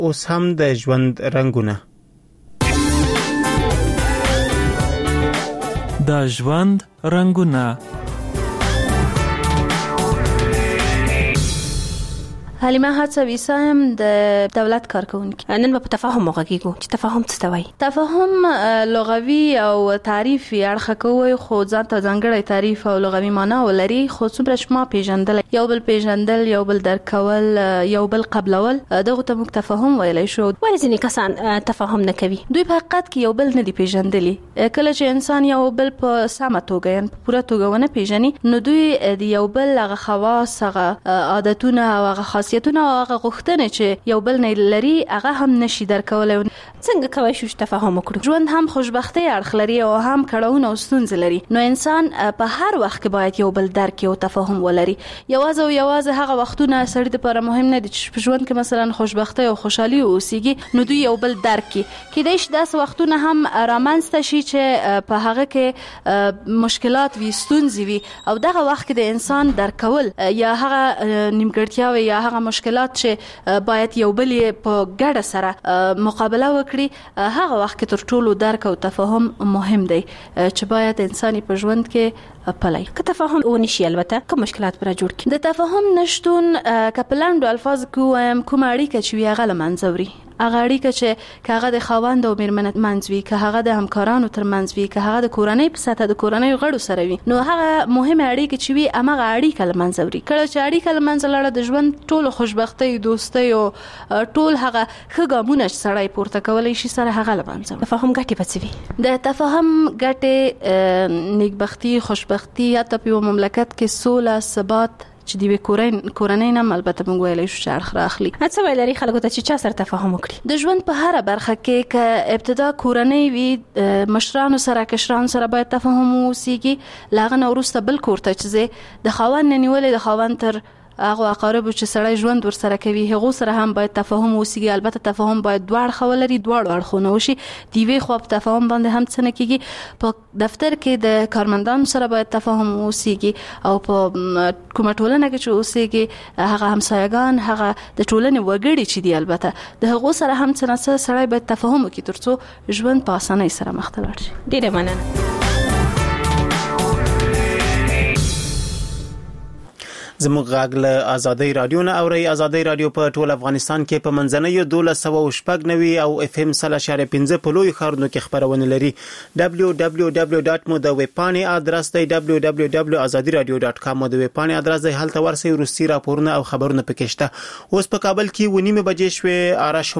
اوس هم د ژوند رنگونه. د ژوند رنگونه. حلیمه هڅوي سم د دولت کارکونکي. نن په تفاهم وغږیږو چې تفاهم څه ته وایي. تفاهم لغوي او تعریفي اړخ کوي، خو ځان ته ځانګړی تعریف او لغوي معنا ولري. خو څومره شما پیژندل، یو بل پیژندل، یو بل درک کول، یو بل قبلول، دغه ته موږ تفاهم ویلی شو. ولې ځینې کسان تفاهم نه کوي؟ دوی په حقیقت کې یو بل نه دي پیژندلی. کله چې انسان یو بل په سمه توګه یا په پوره توګه ونه پیژني، نو دوی د یو بل هغه خواص، هغه عادتونه او هغه خاصیتونه او هغه غوښتنې چې یو بل نه لري هغه هم نشي درکولی. څنګه کولی شو چې تفاهم وکړو؟ ژوند هم خوشبختي اړخ لري او هم کړهونه او ستونزې لري. نو انسان په هر وخت کې باید یو بل درک او تفاهم ولري. یوازې هغه وختونه سړي لپاره مهم نه دي چې په ژوند کې مثلا خوشبختي او خوشحالي اوسېږي، نو دوی یو بل درک کېدای شي داسې وختونه هم رامنځته شي چې په هغه کې مشکلات وي، ستونزې وي، او دغه وخت کې د انسان درکول یا هغه نیمګړتیاوې یا هغه مشکلات چې باید یو بل په ګډه سره مقابله وکړي، هغه وخت کې تر ټولو درک او تفاهم مهم دی چې باید انساني په ژوند کې پلی. که تفاهم ونشي البته کوم مشکلات پر جوړ کی؟ د تفاهم نشتون که په لاندو الفاظ کې کوم اړیکه چې وي هغه له منځه وړي. هغه اړیکه چې که هغه د خاوند او میرمن منځ وي، که هغه د همکارانو تر منځ وي، که هغه د کورنۍ په سطح د کورنۍ غړو سره وي، نو هغه مهمه اړیکه چې وي هغه اړیکه له منځه وړي. کله چې اړیکه له منځه لاړه، د ژوند ټول خوشبختي، دوستي او ټول هغه ښه ګامونه چې سړی پورته کولی شي سره هغه له منځه وړي. تفاهم ګټې به څه وي؟ د تفاهم ګټې نیکبختي، خوشبختي، حتی په یو مملکت کې سوله، ثبات چې دی کورنۍ نه البته موږ ویلی شو چې اړخ راخلي. څه ویل لري خلکو ته چې چا سره تفاهم وکړي؟ د ژوند په هره برخه کې که ابتدا کورنۍ وي، مشرانو سره، کشرانو سره باید تفاهم وسیږي. له هغه نه وروسته بل کور ته چې د خاوند نه نیولې، د خاوند تر هغه اقاربو چې سړی ژوند ورسره کوي هغو سره هم باید تفاهم وسیږي. البته تفاهم باید دوه اړخه ولري، دواړو اړخونه وشي. د یوې خوا په تفاهم باندې هم څه نه کېږي. په دفتر کې د کارمندانو سره باید تفاهم وسیږي، او په کومه ټولنه کې چې اوسېږي هغه همسایګان، هغه د ټولنې وګړي چې دي، البته د هغو سره هم څه نه څه سړی باید تفاهم وکړي تر څو ژوند په اسانۍ سره مخ ته لاړ شي. ډېره مننه. زموږ غږ له آزادۍ رادیو نه اوري. آزادۍ رادیو په ټول افغانستان کې په منځنۍ 1290 او FM 0.5 په لوی ښارونو کې خبرونه لري. www.mo د ویب پاڼې ادرس دی www.azadiradio.com د ویب پاڼې ادرس دی. هلته ورسئ، روسي راپورونه او خبرونه پکې شته. اوس په کابل کې 9:30 بجې شوې. آرش